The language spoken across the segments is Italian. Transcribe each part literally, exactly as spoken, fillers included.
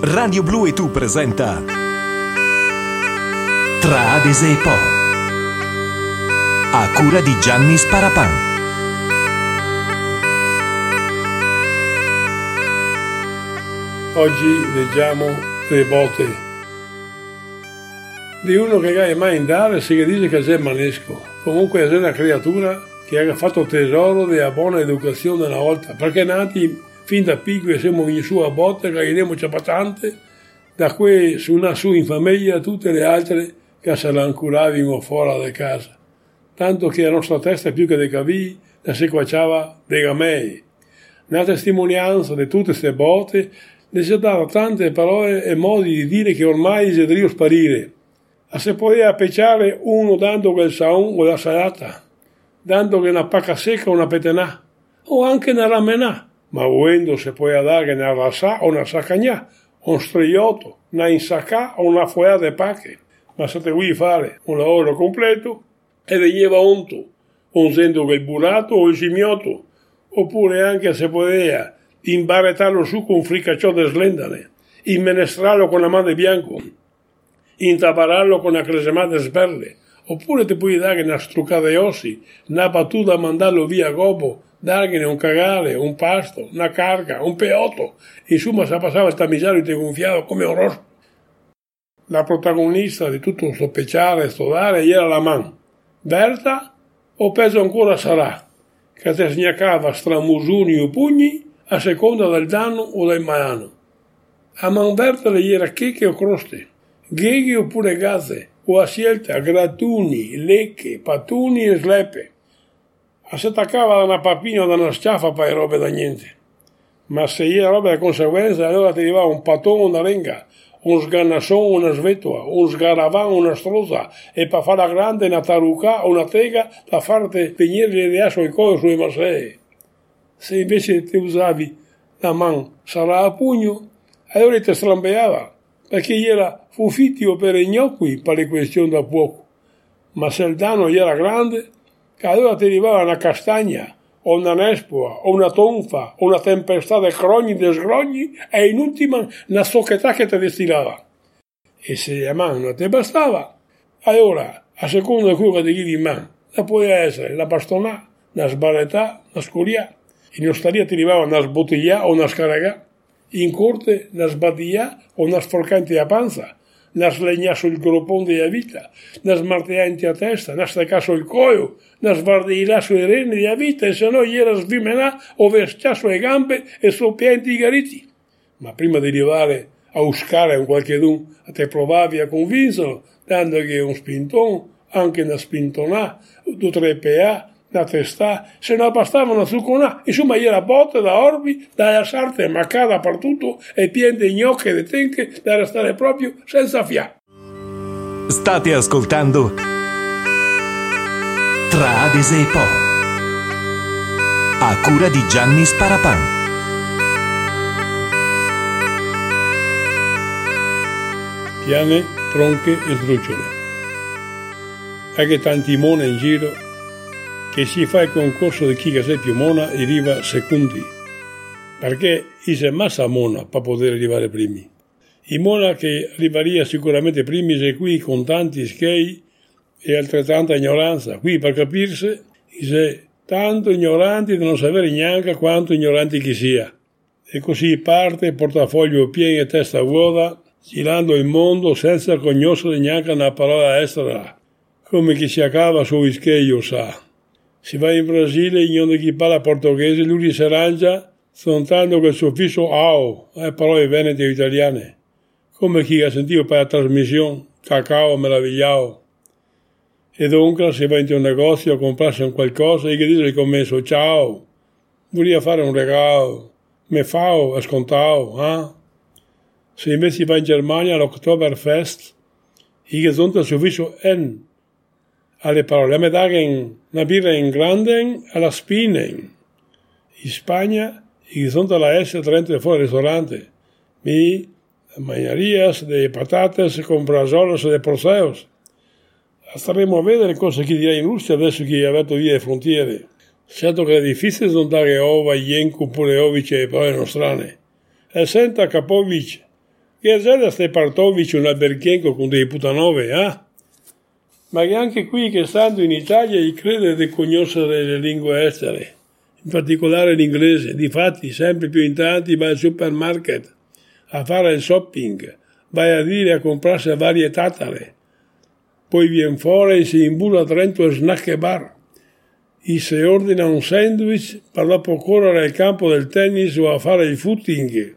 Radio Blu e Tu presenta Tra Adese e Po, a cura di Gianni Sparapan. Oggi leggiamo le botte di uno che non è mai in dare, si dice che è manesco. Comunque è una creatura che ha fatto tesoro della buona educazione una volta, perché nati fin da piccoli siamo venuti su a botte, che abbiamo ciapatante, da cui su una su in famiglia tutte le altre che se la curavano fuori da casa. Tanto che la nostra testa più che dei cavi la si quacciava dei gamei. Una testimonianza di tutte queste botte ne si dava tante parole e modi di dire che ormai si devono sparire. A se poteva pecciare uno dando quel saun o la salata, dando che una pacca secca o una petenà, o anche una ramenà, ma volendo se può dare una rassà o una saccagnà, un striotto, una insaccà o una foia de pacche. Ma se te vuoi fare un lavoro completo, e veniva unto, usando il burato o il cimiotto, oppure anche se poteva imbarrettarlo su con un fricacciò de slendane, immenestrarlo con la mano bianco, intabararlo con una cresemata de sberle, oppure ti puoi dare una struccata di ossi, una battuta a mandarlo via a gobo, dargliene un cagare, un pasto, una carga, un peotto. Insomma, si passava il tamisario e ti gonfiava come un rospo. La protagonista di tutto questo pecciare e sto dare era la man. Berta, o peggio ancora sarà, che ti sgnacava stramusuni o pugni a seconda del danno o del mano. A man Berta le era checche o croste, gheghe oppure gazze, o a scelta gratuni, lecche, patuni e slepe. A si attaccava da una papina o da una sciaffa per robe da niente. Ma se era roba di conseguenza, allora ti arrivava un patone, una renga, un sganasson, una svetola, un sgaravan, una strozza, e per farla grande una tarucca o una tega da farti venire l'idea sui coi sui massei. Se invece ti usavi la man sarà a pugno, allora ti strambeava, perché era fufittio per i gnocchi per le questioni da poco. Ma se il danno era grande, allora ti arrivava una castagna, o una nespoa, o una tonfa, o una tempestà di crogni, di sgrogni, e in ultima una socchetà che ti destillava. E se la mano non ti bastava, allora, a seconda di quello che ti chiedi in mano, la poteva essere la bastonà, una sbarretà, una scuria, in osteria ti arrivava una sbottiglia o una scaragà, in corte una sbadiglia o una sforcante a panza, una slegna sul groppone della vita, una smarteante a testa, una stecca sul coio, una sbardilla sui reni della vita, e se no gli era svimenà o vestia sulle gambe e su piedi i gariti. Ma prima di arrivare a uscare un qualche dun, te provavi a convincerlo, dandogli un spinton, anche una spintonà, due o tre pa, una testà, se non bastava una zucconà, insomma gli era botte da orbi, da sarte maccata per tutto e piene di gnocche e di tenche da restare proprio senza fiato. State ascoltando Tra Adese e Po, a cura di Gianni Sparapan. Piane, tronche e sdrucciole. Anche tanti mone in giro che si fa il concorso di chi che sei più mona e arriva secondi, perché si è massa mona per poter arrivare primi. I mona che arriveria sicuramente primi se qui con tanti schei e altrettanta ignoranza. Qui per capirsi si tanto ignoranti da non sapere neanche quanto ignoranti chi sia. E così parte portafoglio pieno e testa vuota, girando il mondo senza conoscere neanche una parola estera, come chi si accava su ischeio sa. Si va in Brasile, in chi parla portoghese, lui si arrangia soltanto quel suffisso ao, eh, parole venete italiane, come chi ha sentito per la trasmissione, cacao meravigliao. E dunque si va in un negozio a comprarsi un qualcosa e che dice il commesso, ciao, vorrei fare un regalo, me fao, scontao, eh? Se invece si va in Germania all'Oktoberfest, e che sono il suffisso en, alle parole, a me dagen una birra in grande alla spinen. In Spagna, y sono alla S trenta fuori al ristorante. Mi manjarías de patates con brasoles de proseos. Staremo a vedere cosa chi dirà in Russia adesso che ha aperto via le frontiere. Certo che è difficile smontare ova, jenku, oppure ovice e parole nostrane. E senta Kapovic, che azienda stai partovici un alberghenco con dei putanove, eh? Ma che anche qui che stando in Italia gli crede di conoscere le lingue estere, in particolare l'inglese. Difatti sempre più in tanti vai al supermarket a fare il shopping, vai a dire a comprarsi varie tatare, poi viene fuori e si imbula dentro il snack bar, e si ordina un sandwich per dopo correre al campo del tennis o a fare il footing,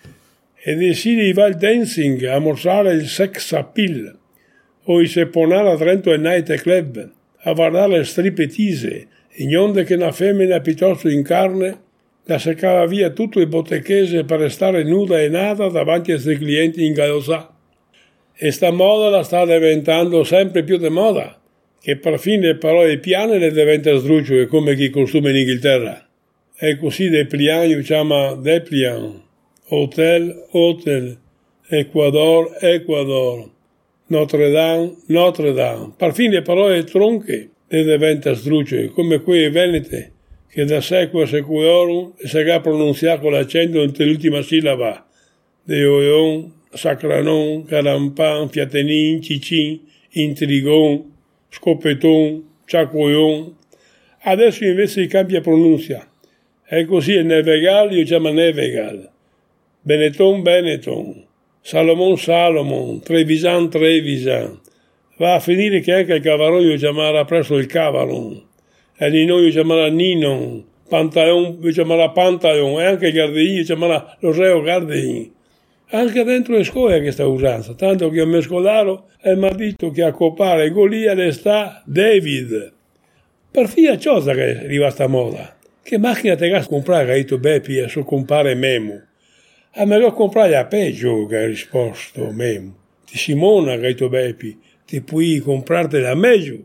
e decide va al dancing a mostrare il sex appeal, o si ponara dentro il night club a guardare le striptease, in onde che una femmina piuttosto in carne la seccava via tutto il botteghese per restare nuda e nada davanti ai suoi clienti in Gaosà. E sta moda la sta diventando sempre più di moda, che per fine parole piane le diventa sdruccio come chi costuma in Inghilterra. E così depliant io chiama depliant, hotel, hotel, Ecuador, Ecuador, Notre Dame, Notre Dame. Per fine parole tronche le diventa sdruccio come quei venete che da secolo a seculorum si ha pronunciato con l'accento entre l'ultima sillaba, de oeon, sacranon, carampan, fiatenin, cicin, intrigon, scopeton, ciacoion. Adesso invece si cambia pronuncia. E così il Nevegal io chiamo Nevegal, Benetton, Benetton, Salomon, Salomon, Trevisan, Trevisan. Va a finire che anche il Cavaron io chiamerà presto il Cavaron, e Ninon io chiamerà Ninon, Pantalon io chiamerà Pantalon, e anche il Gardein io chiamerà lo Reo Gardein. Anche dentro le scuole questa usanza, tanto che un mescolaro e mi ha detto che a copare Goliade sta David. Per fine cosa che è rimasta moda, che macchina te gas comprare che hai detto Beppi a suo compare Memo. A me lo comprare a peggio che ha risposto Memo. Ti Simona che hai detto Beppi, ti puoi comprartela meglio.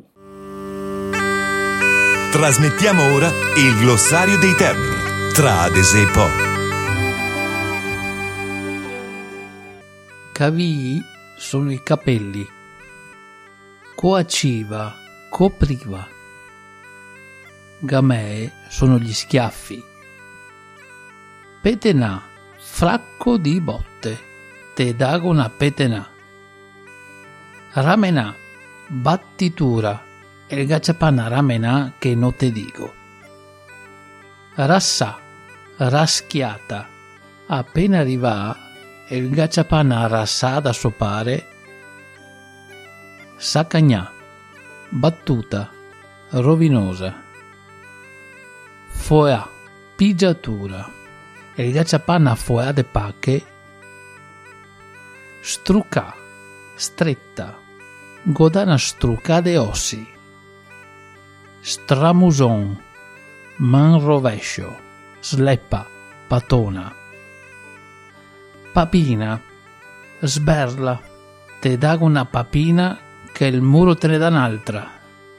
Trasmettiamo ora il glossario dei termini tra Adese e Po. Cavii sono i capelli, coaciva, copriva. Gamee sono gli schiaffi. Petenà, fracco di botte, te dago una petenà. Ramenà, battitura, el gacciapana ramenà che non te dico. Rassà, raschiata, appena arriva il gacciapana rassà da sopare. Sacagnà, battuta, rovinosa. Foea, pigiatura, il gacciapana foea de pacche. Strucà, stretta, godana strucà de ossi. Stramuson, man rovescio, sleppa, patona. Papina, sberla, te dago una papina che il muro te ne dà un'altra.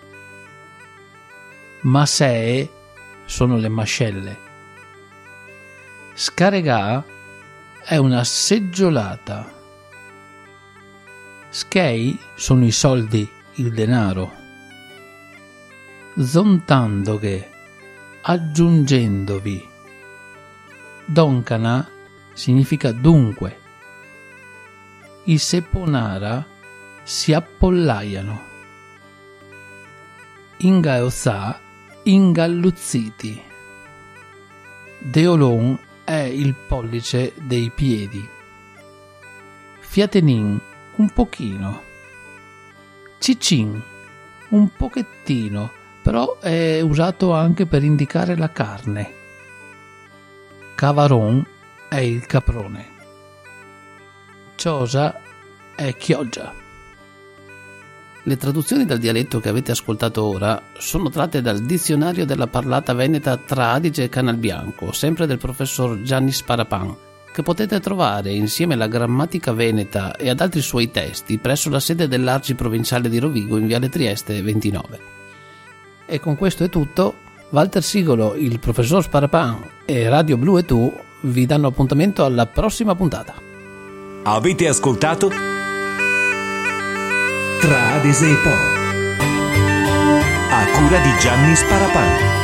Masee sono le mascelle. Scaregà è una seggiolata. Schei sono i soldi, il denaro. Zontandoghe, aggiungendovi. Doncana significa dunque. I seponara si appollaiano. Ingaeozà, ingalluzziti. Deolon è il pollice dei piedi. Fiatenin, un pochino. Cicin, un pochettino, però è usato anche per indicare la carne. Cavaron è il caprone. Ciosa è chioggia. Le traduzioni dal dialetto che avete ascoltato ora sono tratte dal dizionario della parlata veneta tra Adige e Canalbianco, sempre del professor Gianni Sparapan, che potete trovare insieme alla grammatica veneta e ad altri suoi testi presso la sede dell'Arci provinciale di Rovigo in Viale Trieste ventinove. E con questo è tutto. Walter Sigolo, il professor Sparapan e Radio Blu e tu vi danno appuntamento alla prossima puntata. Avete ascoltato Tra Adese e Po, a cura di Gianni Sparapan.